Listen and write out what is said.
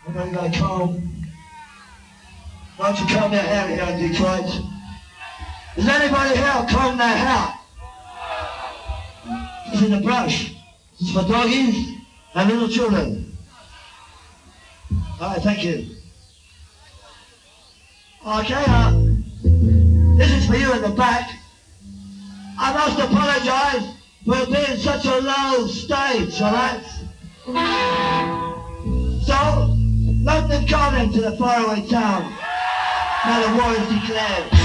I'm going to go home. Why don't you comb their hair here in Detroit? Does anybody here comb their hair? It's in the brush. This is for doggies and little children. Alright, thank you. Okay, this is for you in the back. I must apologize for being such a low stage, alright? So, London calling to the faraway town. Now the war is declared.